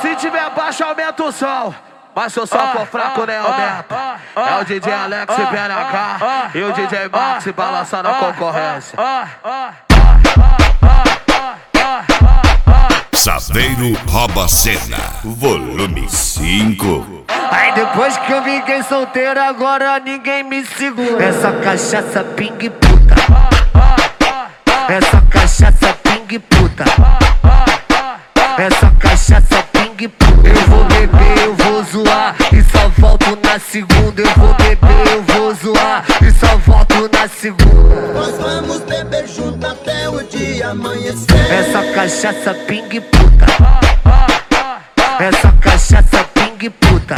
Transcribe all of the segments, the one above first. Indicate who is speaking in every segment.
Speaker 1: Se tiver baixo, aumenta o som. Mas se o som for fraco, nem aumenta. É o DJ Alex e PNH e o DJ Max balançando a concorrência.
Speaker 2: Saveiro rouba cena, volume 5.
Speaker 3: Aí depois que eu fiquei solteiro, agora ninguém me segura. Essa cachaça ping puta. Essa cachaça ping puta. Essa cachaça ping puta. Eu vou beber, eu vou zoar e só volto na segunda. Eu vou beber, eu vou zoar e só volto na segunda.
Speaker 4: Nós vamos beber junto até o dia amanhecer.
Speaker 3: Essa cachaça ping puta. Essa cachaça ping puta.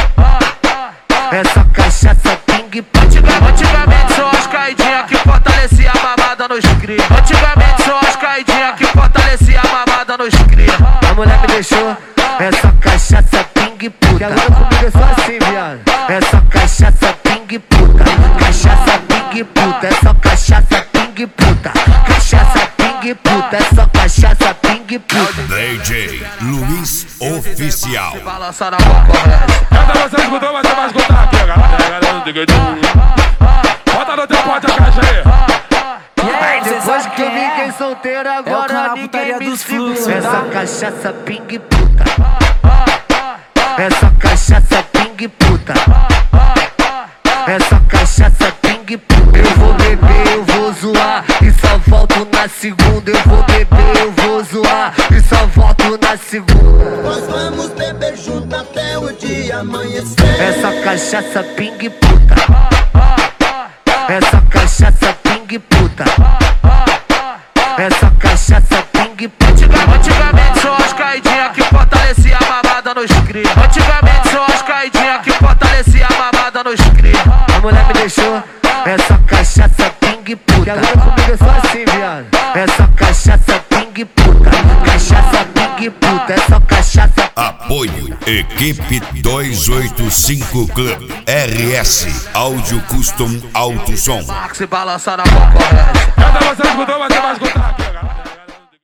Speaker 3: Essa cachaça ping puta.
Speaker 1: Antigamente são as caidinhas que fortalecia a mamada nos cria. Antigamente são as caidinhas que fortalecia a mamada nos cria.
Speaker 3: A mulher me deixou. Essa cachaça ping puta. Que agora comigo é só assim, viado. Essa cachaça ping puta. Cachaça ping puta. Essa cachaça ping puta. Cachaça ping puta. Essa cachaça ping puta.
Speaker 2: DJ Luiz Oficial.
Speaker 1: Balança na concorrência.
Speaker 5: Canta, você escutou, mas você vai escutar aqui, galera. Bota no teu pote a caixa aí.
Speaker 3: Depois que eu fiquei solteiro, agora ninguém me segura. Essa cachaça ping puta. Essa cachaça ping puta. Essa cachaça ping puta. Eu vou beber, eu vou zoar e só volto na segunda. Eu vou beber, eu vou zoar e só volto na segunda.
Speaker 4: Nós vamos beber junto até o dia amanhecer.
Speaker 3: Essa cachaça ping puta. Essa cachaça ping puta. Essa cachaça ping puta.
Speaker 1: Antigamente são as caidinhas que fortalecia a mamada nos cria. Antigamente são as caidinhas que fortalecia a mamada nos cria.
Speaker 3: A mulher me deixou. Essa cachaça ping puta. Que agora comigo é só assim, viado. Essa cachaça ping puta. Cachaça ping puta. Essa cachaça.
Speaker 2: Apoio Equipe 285 Club RS Áudio Custom Alto Som.
Speaker 1: Max balança na concorrência.
Speaker 5: Canta, você escutou, mas você vai escutar aqui, galera.